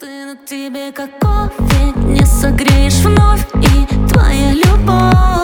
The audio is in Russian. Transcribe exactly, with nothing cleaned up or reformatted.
Остынут тебе как кофе, не согреешь вновь, и твоя любовь